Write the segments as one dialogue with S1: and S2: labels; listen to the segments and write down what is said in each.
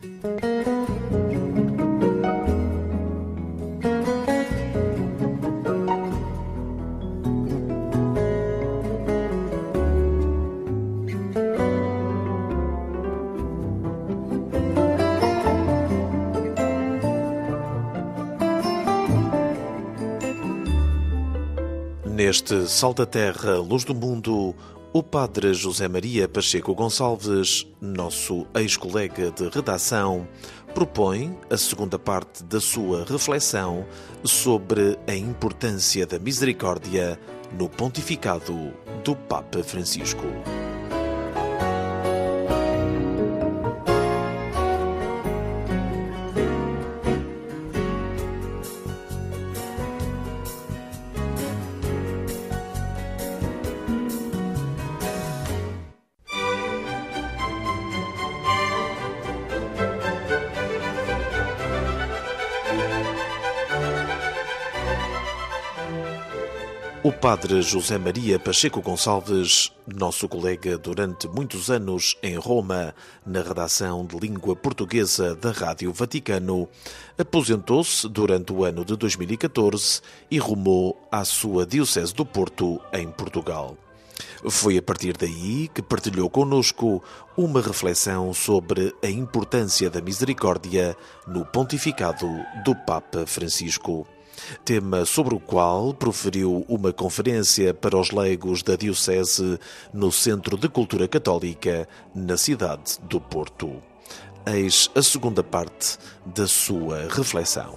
S1: Neste Sal da Terra, Luz do Mundo, o padre José Maria Pacheco Gonçalves, nosso ex-colega de redação, propõe a segunda parte da sua reflexão sobre a importância da misericórdia no pontificado do Papa Francisco. O padre José Maria Pacheco Gonçalves, nosso colega durante muitos anos em Roma, na redação de língua portuguesa da Rádio Vaticano, aposentou-se durante o ano de 2014 e rumou à sua Diocese do Porto, em Portugal. Foi a partir daí que partilhou connosco uma reflexão sobre a importância da misericórdia no pontificado do Papa Francisco. Tema sobre o qual proferiu uma conferência para os leigos da Diocese no Centro de Cultura Católica, na cidade do Porto. Eis a segunda parte da sua reflexão.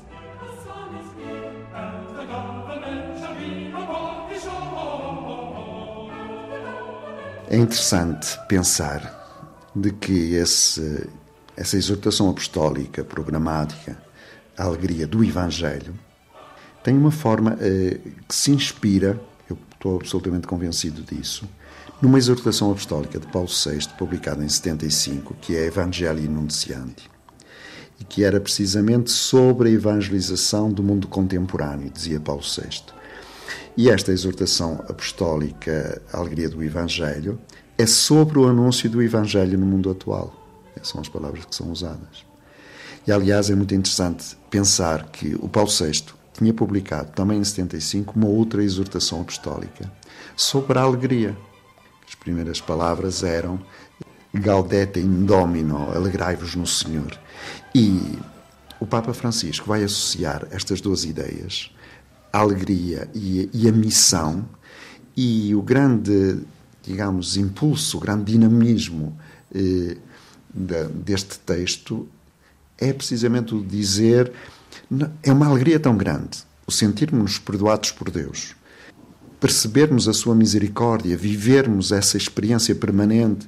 S2: É interessante pensar de que essa exortação apostólica, programática, a alegria do Evangelho, tem uma forma que se inspira, eu estou absolutamente convencido disso, numa exortação apostólica de Paulo VI, publicada em 75, que é Evangelii Nuntiandi, e que era precisamente sobre a evangelização do mundo contemporâneo, dizia Paulo VI. E esta exortação apostólica, a alegria do Evangelho, é sobre o anúncio do Evangelho no mundo atual. Essas são as palavras que são usadas. E, aliás, é muito interessante pensar que o Paulo VI tinha publicado, também em 75, uma outra exortação apostólica sobre a alegria. As primeiras palavras eram Gaudete in Domino, alegrai-vos no Senhor. E o Papa Francisco vai associar estas duas ideias, a alegria e a missão, e o grande, digamos, impulso, o grande dinamismo deste texto é precisamente o dizer, é uma alegria tão grande, o sentirmos-nos perdoados por Deus, percebermos a sua misericórdia, vivermos essa experiência permanente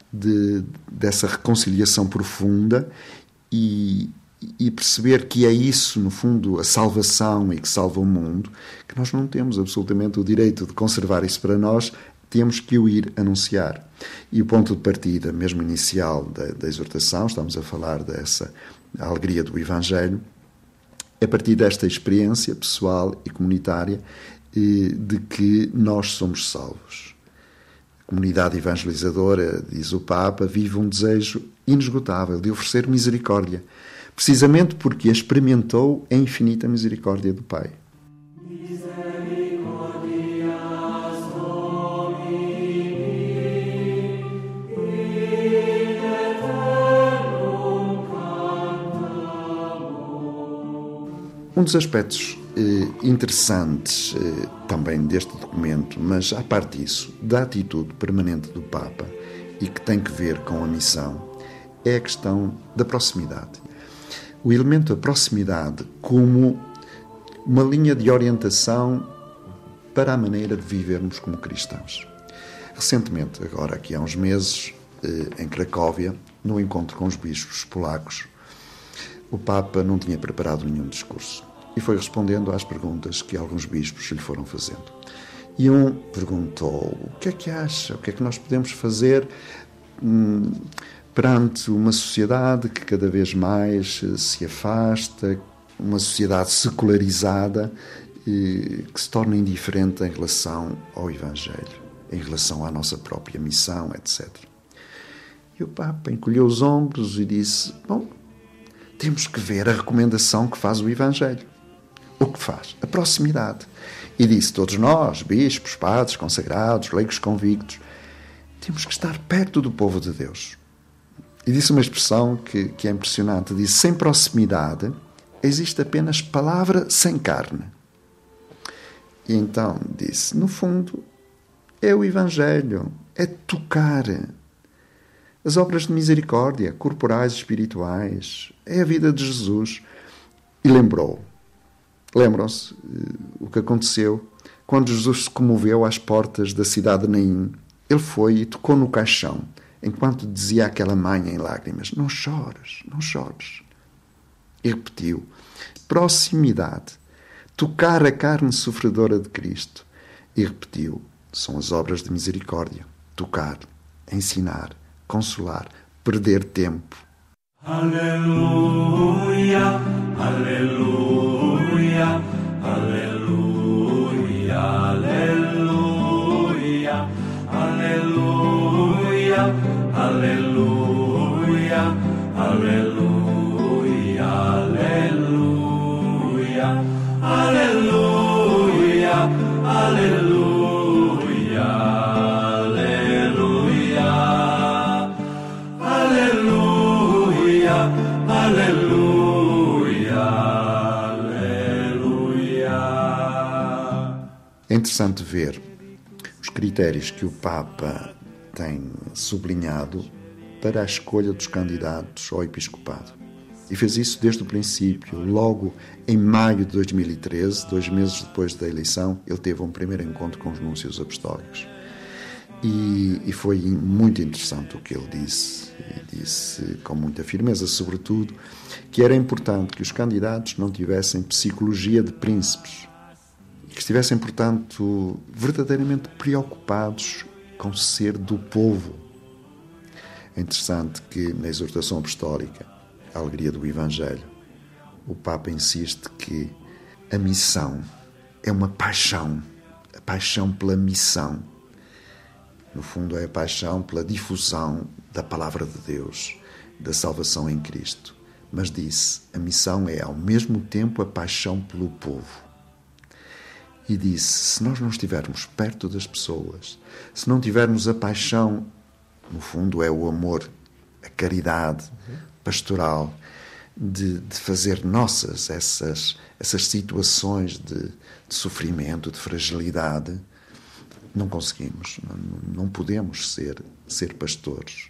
S2: dessa reconciliação profunda e perceber que é isso, no fundo, a salvação e que salva o mundo, que nós não temos absolutamente o direito de conservar isso para nós, temos que o ir anunciar. E o ponto de partida, mesmo inicial da exortação, estamos a falar dessa alegria do Evangelho, a partir desta experiência pessoal e comunitária de que nós somos salvos. A comunidade evangelizadora, diz o Papa, vive um desejo inesgotável de oferecer misericórdia, precisamente porque experimentou a infinita misericórdia do Pai. Um dos aspectos interessantes também deste documento, mas à parte disso, da atitude permanente do Papa e que tem que ver com a missão, é a questão da proximidade. O elemento da proximidade como uma linha de orientação para a maneira de vivermos como cristãos. Recentemente, agora aqui há uns meses, em Cracóvia, no encontro com os bispos polacos, o Papa não tinha preparado nenhum discurso e foi respondendo às perguntas que alguns bispos lhe foram fazendo. E um perguntou: o que é que acha? O que é que nós podemos fazer perante uma sociedade que cada vez mais se afasta, uma sociedade secularizada que se torna indiferente em relação ao Evangelho, em relação à nossa própria missão, etc. E o Papa encolheu os ombros e disse: bom, temos que ver a recomendação que faz o Evangelho. O que faz? A proximidade. E disse: todos nós, bispos, padres, consagrados, leigos convictos, temos que estar perto do povo de Deus. E disse uma expressão que é impressionante. Disse: sem proximidade existe apenas palavra sem carne. E então disse: no fundo, é o Evangelho, é tocar as obras de misericórdia, corporais e espirituais, é a vida de Jesus. E lembram-se o que aconteceu quando Jesus se comoveu às portas da cidade de Naim. Ele foi e tocou no caixão, enquanto dizia àquela mãe em lágrimas: não chores, não chores. E repetiu: proximidade, tocar a carne sofredora de Cristo. E repetiu: são as obras de misericórdia, tocar, ensinar, consolar, perder tempo.
S3: Aleluia, aleluia, aleluia, aleluia, aleluia, aleluia, aleluia, aleluia, aleluia, aleluia, aleluia, aleluia, aleluia.
S2: É interessante ver os critérios que o Papa tem sublinhado para a escolha dos candidatos ao episcopado. E fez isso desde o princípio. Logo em maio de 2013, 2 meses depois da eleição, ele teve um primeiro encontro com os núncios apostólicos. E foi muito interessante o que ele disse. E disse com muita firmeza, sobretudo, que era importante que os candidatos não tivessem psicologia de príncipes e que estivessem, portanto, verdadeiramente preocupados com ser do povo. É interessante que na exortação apostólica, a alegria do Evangelho, o Papa insiste que a missão é uma paixão, a paixão pela missão. No fundo, é a paixão pela difusão da palavra de Deus, da salvação em Cristo. Mas disse, a missão é ao mesmo tempo a paixão pelo povo. E disse, se nós não estivermos perto das pessoas, se não tivermos a paixão, no fundo é o amor, a caridade pastoral, de fazer nossas essas situações de sofrimento, de fragilidade, não conseguimos, não podemos ser pastores.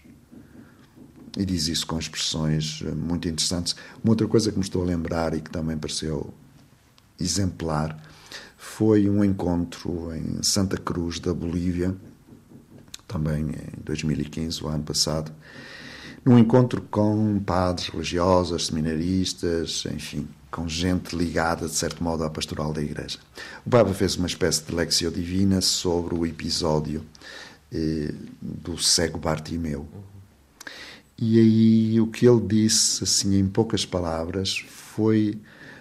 S2: E diz isso com expressões muito interessantes. Uma outra coisa que me estou a lembrar e que também pareceu exemplar foi um encontro em Santa Cruz da Bolívia, também em 2015, o ano passado, num encontro com padres religiosos, seminaristas, enfim, com gente ligada, de certo modo, à pastoral da Igreja. O Papa fez uma espécie de Lectio Divina sobre o episódio do cego Bartimeu. E aí o que ele disse, assim, em poucas palavras, foi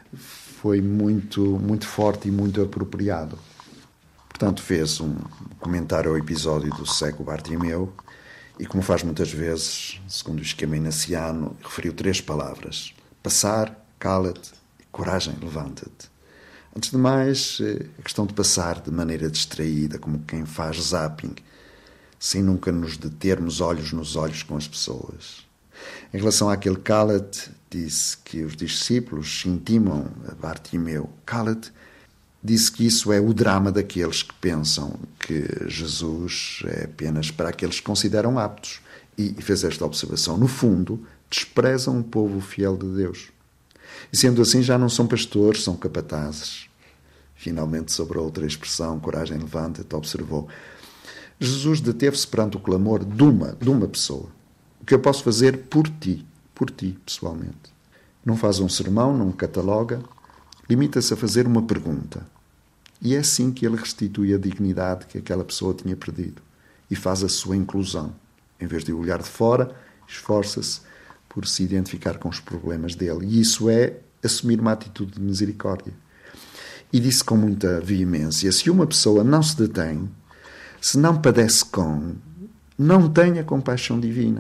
S2: muito, muito forte e muito apropriado. Portanto, fez um comentário ao episódio do cego Bartimeu e, como faz muitas vezes, segundo o esquema inaciano, referiu 3 palavras: passar, cala-te, coragem, levanta-te. Antes de mais, a questão de passar de maneira distraída, como quem faz zapping, sem nunca nos determos olhos nos olhos com as pessoas. Em relação àquele cala-te, disse que os discípulos intimam a Bartimeu, cala-te, disse que isso é o drama daqueles que pensam que Jesus é apenas para aqueles que consideram aptos. E fez esta observação. No fundo, desprezam o povo fiel de Deus. E sendo assim, já não são pastores, são capatazes. Finalmente, sobre a outra expressão, coragem, levanta-te, observou. Jesus deteve-se perante o clamor de uma pessoa. O que eu posso fazer por ti, pessoalmente. Não faz um sermão, não cataloga, limita-se a fazer uma pergunta. E é assim que ele restitui a dignidade que aquela pessoa tinha perdido. E faz a sua inclusão. Em vez de olhar de fora, esforça-se por se identificar com os problemas dele. E isso é assumir uma atitude de misericórdia. E disse com muita veemência, se uma pessoa não se detém, se não padece com, não tem a compaixão divina.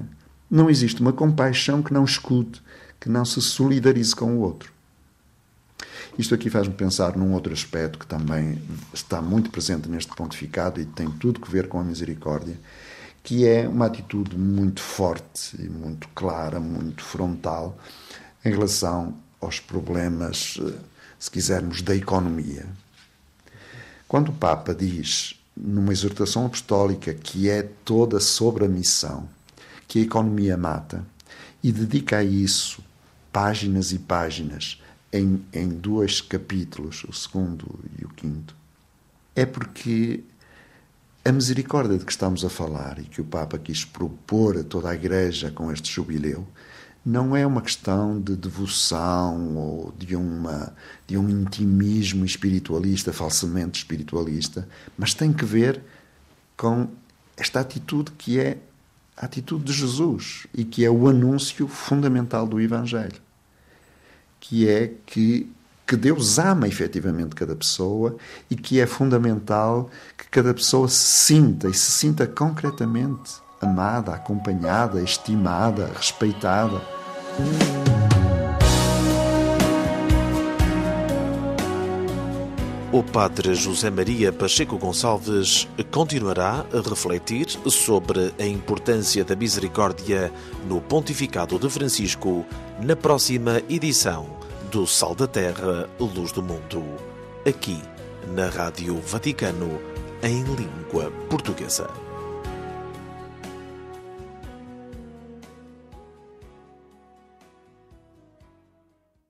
S2: Não existe uma compaixão que não escute, que não se solidarize com o outro. Isto aqui faz-me pensar num outro aspecto que também está muito presente neste pontificado e tem tudo a ver com a misericórdia, que é uma atitude muito forte e muito clara, muito frontal, em relação aos problemas, se quisermos, da economia. Quando o Papa diz, numa exortação apostólica que é toda sobre a missão, que a economia mata, e dedica a isso páginas e páginas em 2 capítulos, o 2º e o 5º, é porque a misericórdia de que estamos a falar e que o Papa quis propor a toda a Igreja com este jubileu não é uma questão de devoção ou de um intimismo espiritualista, falsamente espiritualista, mas tem que ver com esta atitude que é a atitude de Jesus e que é o anúncio fundamental do Evangelho, que é que Deus ama efetivamente cada pessoa e que é fundamental que cada pessoa se sinta concretamente amada, acompanhada, estimada, respeitada.
S1: O padre José Maria Pacheco Gonçalves continuará a refletir sobre a importância da misericórdia no pontificado de Francisco na próxima edição do Sal da Terra, Luz do Mundo, aqui na Rádio Vaticano, em língua portuguesa.